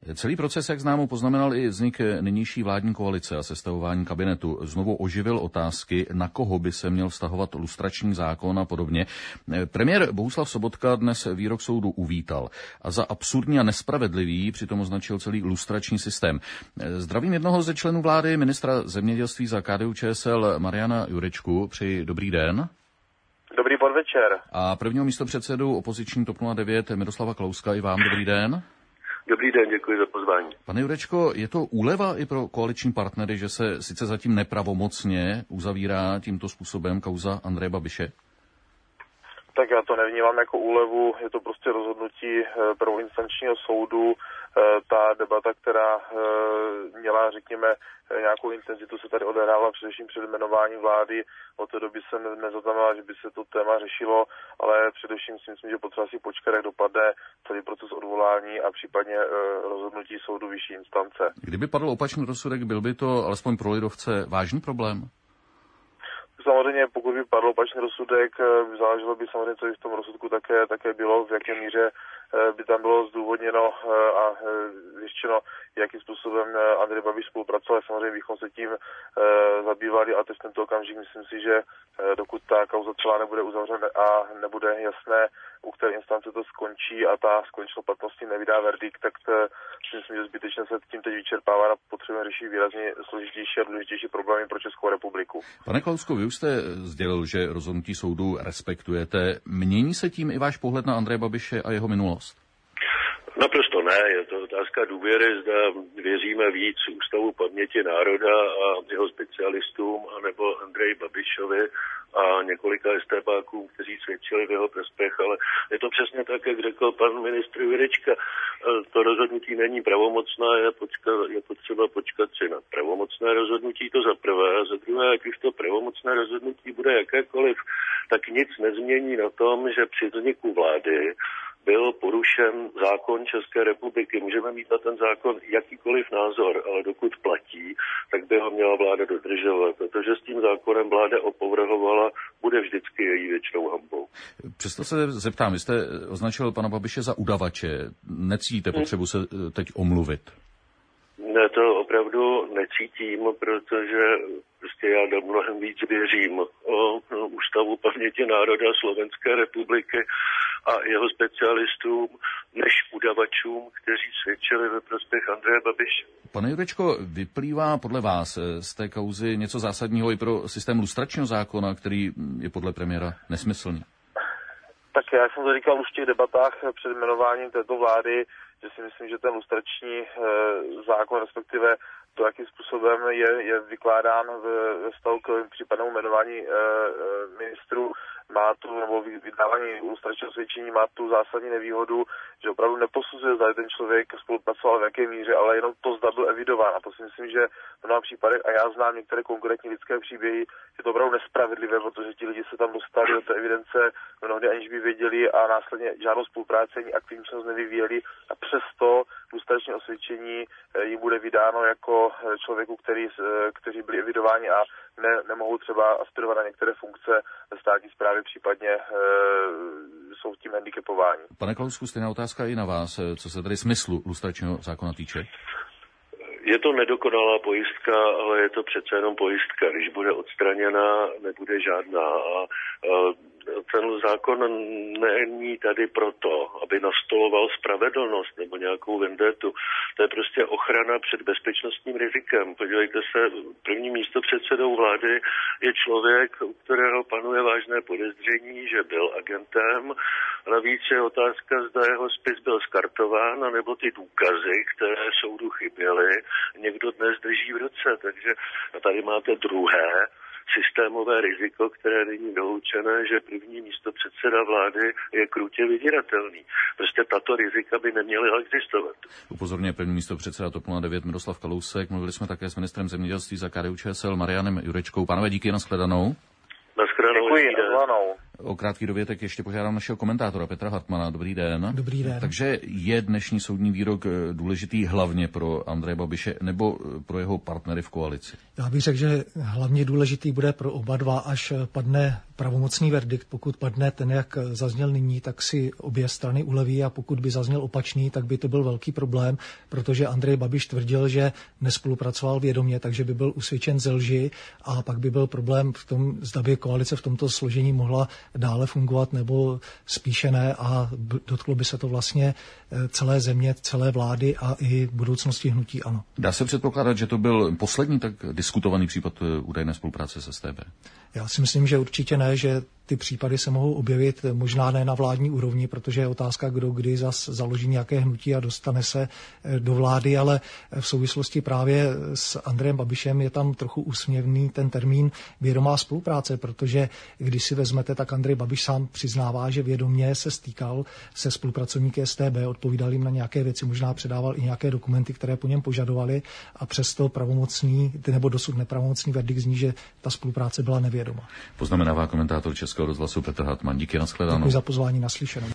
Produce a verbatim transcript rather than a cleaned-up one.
Celý proces, jak známo, poznamenal i vznik nynější vládní koalice a sestavování kabinetu. Znovu oživil otázky, na koho by se měl vztahovat lustrační zákon a podobně. Premiér Bohuslav Sobotka dnes výrok soudu uvítal a za absurdní a nespravedlivý přitom označil celý lustrační systém. Zdravím jednoho ze členů vlády, ministra zemědělství za K D U Č S L Mariana Jurečku. Přeji dobrý den. Dobrý podvečer. A prvního místopředsedu opoziční TOP nula devět Miroslava Kalouska, i vám dobrý den. Dobrý den, děkuji za pozvání. Pane Jurečko, je to úleva i pro koaliční partnery, že se sice zatím nepravomocně uzavírá tímto způsobem kauza Andreje Babiše? Tak já to nevnímám jako úlevu, je to prostě rozhodnutí prvoinstančního soudu. Ta debata, která měla, řekněme, nějakou intenzitu, se tady odehrála především před jmenováním vlády. Od té doby jsem nezaznamenal, že by se to téma řešilo, ale především si myslím, že potřeba si počkat, jak dopadne celý proces odvolání a případně rozhodnutí soudu vyšší instance. Kdyby padl opačný rozsudek, byl by to alespoň pro lidovce vážný problém? Samozřejmě, pokud by padl opačný rozsudek, záleželo by samozřejmě, co by v tom rozsudku také, také bylo, v jaké míře by tam bylo zdůvodněno a zjištěno, jakým způsobem Andrej Babiš spolupracoval. Samozřejmě bychom se tím zabývali a teď v tento okamžik myslím si, že dokud ta kauza celá nebude uzavřena a nebude jasné, u které instance to skončí a ta skončila platnosti nevydá verdikt, tak si myslím, že zbytečně se tím teď vyčerpává a potřebujeme řešit výrazně složitější a důležitější problémy pro Českou republiku. Pane Kalousku, vy už jste sdělil, že rozhodnutí soudu respektujete. Mění se tím i váš pohled na Andreje Babiše a jeho minulost? Naprosto ne, je to otázka důvěry, zda věříme víc Ústavu paměti národa a jeho specialistům, anebo Andreji Babišovi a několika estébákům, kteří svědčili v jeho prospěch, ale je to přesně tak, jak řekl pan ministr Jurečka. To rozhodnutí není pravomocné, je, počka, je potřeba počkat si na pravomocné rozhodnutí, to za prvé, a za druhé, ať už to pravomocné rozhodnutí bude jakékoliv, tak nic nezmění na tom, že při vzniku vlády byl porušen zákon České republiky. Můžeme mít na ten zákon jakýkoliv názor, ale dokud platí, tak by ho měla vláda dodržovat. Protože s tím zákonem vláda opovrhovala, bude vždycky její věčnou hanbou. Přesto se zeptám, vy jste označil pana Babiše za udavače. Necítíte potřebu se teď omluvit? Ne, to opravdu necítím, protože prostě já mnohem víc věřím o Ústavu paměti národa Slovenské republiky a jeho specialistům, než udavačům, kteří svědčili ve prospěch Andreje Babiše. Pane Jurečko, vyplývá podle vás z té kauzy něco zásadního i pro systém lustračního zákona, který je podle premiéra nesmyslný? Tak já jsem to říkal už v těch debatách před jmenováním této vlády, že si myslím, že ten lustrační e, zákon, respektive to, jakým způsobem je, je vykládán ve vztahu k případnému jmenování e, e, ministrů, má tu, nebo vydávání lustračního svědčení má tu zásadní nevýhodu, že opravdu neposuzuje, zda ten člověk spolupracoval v jaké míře, ale jenom to, zda byl evidován. A to si myslím, že v mnoha případech, a já znám některé konkrétní lidské příběhy, je to opravdu nespravedlivé, protože ti lidi se tam dostali do té evidence mnohdy, aniž by věděli a následně žádnou spolupráci ani aktivní činnost nevyvíjeli a přesto lustrační osvědčení jim bude vydáno jako člověku, který, kteří byli evidováni a ne, nemohou třeba aspirovat na některé funkce ve státní správě, případně e, jsou tím handicapováni. Pane Kalousku, stejná otázka i na vás, co se tady smyslu lustračního zákona týče? Je to nedokonalá pojistka, ale je to přece jenom pojistka. Když bude odstraněna, nebude žádná. A ten zákon není tady proto, aby nastoloval spravedlnost nebo nějakou vendetu. To je prostě ochrana před bezpečnostním rizikem. Podívejte se, první místopředsedou vlády je člověk, u kterého panuje vážné podezření, že byl agentem. A navíc je otázka, zda jeho spis byl skartován, anebo ty důkazy, které soudu chyběly, někdo dnes drží v ruce. Takže tady máte druhé systémové riziko, které není vyloučené, že první místopředseda vlády je krutě vydíratelný. Prostě tato rizika by neměly existovat. Upozorňuje první místopředseda TOP nula devět Miroslav Kalousek. Mluvili jsme také s ministrem zemědělství za K D U Č S L Marianem Jurečkou. Pánové, díky, nashledanou. Nashledanou. Děkuji, nashledanou. O krátký dovětek ještě požádám našeho komentátora Petra Hartmana. Dobrý den. Dobrý den. Takže je dnešní soudní výrok důležitý hlavně pro Andreje Babiše nebo pro jeho partnery v koalici? Já bych řekl, že hlavně důležitý bude pro oba dva, až padne pravomocný verdikt, pokud padne ten, jak zazněl nyní, tak si obě strany uleví, a pokud by zazněl opačný, tak by to byl velký problém, protože Andrej Babiš tvrdil, že nespolupracoval vědomě, takže by byl usvědčen ze lži, a pak by byl problém v tom, zda by koalice v tomto složení mohla dále fungovat nebo spíše ne, a dotklo by se to vlastně celé země, celé vlády a i budoucnosti hnutí ANO. Dá se předpokládat, že to byl poslední tak diskutovaný případ údajné spolupráce s S T B? Já si myslím, že určitě ne, že ty případy se mohou objevit možná ne na vládní úrovni, protože je otázka, kdo kdy zas založí nějaké hnutí a dostane se do vlády, ale v souvislosti právě s Andrejem Babišem je tam trochu úsměvný ten termín vědomá spolupráce, protože když si vezmete, tak Andrej Babiš sám přiznává, že vědomě se stýkal se spolupracovníky S T B, odpovídal jim na nějaké věci, možná předával i nějaké dokumenty, které po něm požadovali, a přesto pravomocný nebo dosud nepravomocný verdikt zní, že ta spolupráce byla nevědomá. Poznamenává komentátor Českého rozhlasu Petr Hartmann. Díky, nashledanou. Děkuji za pozvání, naslyšenou.